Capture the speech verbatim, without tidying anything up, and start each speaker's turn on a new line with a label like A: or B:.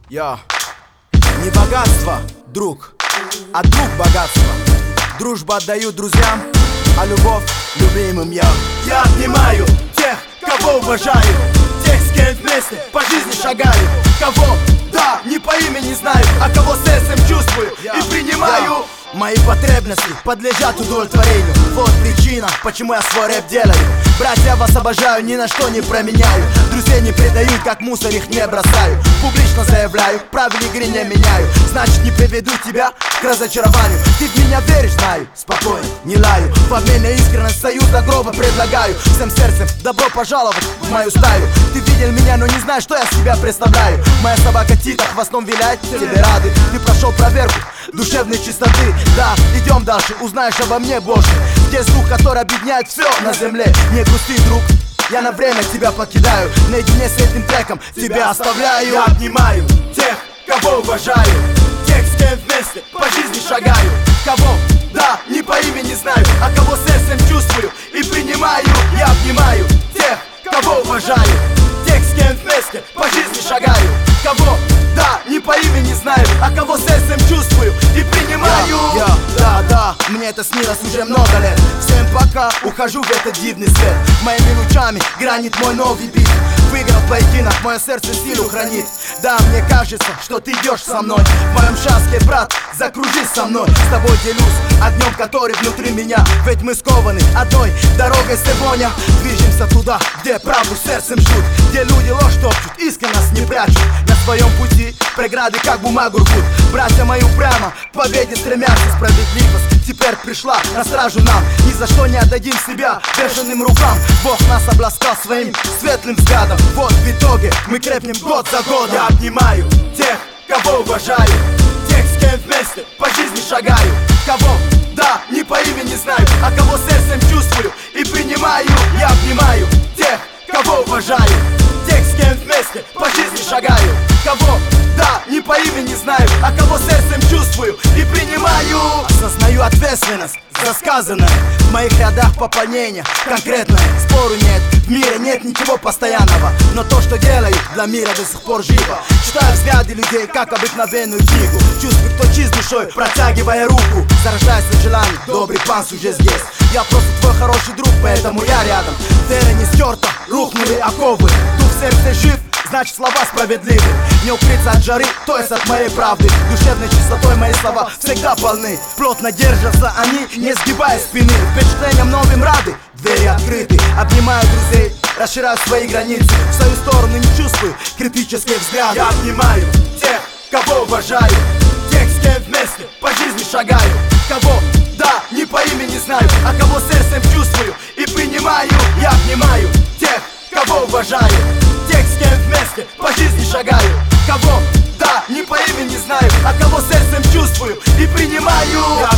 A: Я не богатство, друг, а друг богатство. Дружбу отдаю друзьям, а любовь любимым я. Я обнимаю тех, кого уважаю, тех, с кем вместе по жизни шагаю. Кого, да, не по имени знаю, а кого сердцем чувствую и принимаю. Мои потребности подлежат удовлетворению. Вот причина, почему я свой рэп делаю. Братья, вас обожаю, ни на что не променяю. Друзей не предаю, как мусор их не бросаю. Публично заявляю, правила игры не меняю. Значит, не приведу тебя к разочарованию. Ты в меня веришь, знаю, спокойно, не лаю. В обмен на искренность союз до гроба предлагаю. Всем сердцем добро пожаловать в мою стаю. Ты видел меня, но не знаешь, что я себя представляю. Моя собака Тита хвостом виляет, тебе рады. Ты прошел проверку душевной чистоты. Да, идем дальше, узнаешь обо мне больше. Здесь дух, который объединяет все на земле. Не грусти, друг, я на время тебя покидаю. Наедине с этим треком тебя оставляю. Я обнимаю тех, кого уважаю, тех, с кем вместе по жизни шагаю. Кого, да, не по имени знаю, а кого сердцем чувствую и принимаю. Я обнимаю тех, кого уважаю, тех, с кем вместе по жизни шагаю. Кого, да, не по имени знаю, а кого сердцем чувствую и принимаю. Я, я, да, да, мне это снилось уже много лет. Всем пока, ухожу в этот дивный свет. Моими лучами гранит мой новый бит. Выиграл в поединок, мое сердце силу хранит. Да, мне кажется, что ты идешь со мной. В моем шаске, брат, закружись со мной. С тобой делюсь огнем, который внутри меня. Ведь мы скованы одной дорогой сегодня. Движемся туда, где правду сердцем ждут, где люди ложь топчут, искренность не прячут. На своем пути преграды как бумагу рвут. Братья мои упрямо к победе стремятся. Справедливость теперь пришла на стражу нам. Ни за что не отдадим себя бешеным рукам. Бог нас обласкал своим светлым взглядом. Вот в итоге мы крепнем год за годом. Я обнимаю тех, кого уважаю, тех, с кем вместе по жизни шагаю. Кого, да, не по имени знаю, а кого сердцем чувствую и принимаю. Я обнимаю тех, кого уважаю, тех, с кем вместе по жизни шагаю. Кого, да, не по имени знаю, а кого сердцем чувствую и принимаю. Осознаю ответственность за сказанное. В моих рядах пополнение конкретное. Спору нет, в мире нет ничего постоянного, но то, что делаю, для мира до сих пор живо. Читаю взгляды людей, как обыкновенную книгу. Чувствую, кто чист душой, протягивая руку. Зарождается желание, добрый панс уже здесь. Я просто твой хороший друг, поэтому я рядом. Вера не стерта, рухнули оковы. Дух в сердце жив, значит слова справедливы. Не укрыться от жары, то есть от моей правды. Душевной чистотой мои слова всегда полны. Плотно держатся они, не сгибая спины. Впечатлениям новым рады, двери открыты. Обнимаю друзей, расширяю свои границы. В свою сторону не чувствую критические взгляды. Я обнимаю тех, кого уважаю, тех, с кем вместе по жизни шагаю. Кого, да, не по имени знаю, а кого сердцем чувствую и принимаю. Я обнимаю тех, кого уважаю, тех, с кем вместе по жизни шагаю. Кого, да, не по имени знаю, а кого сердцем чувствую и принимаю. Я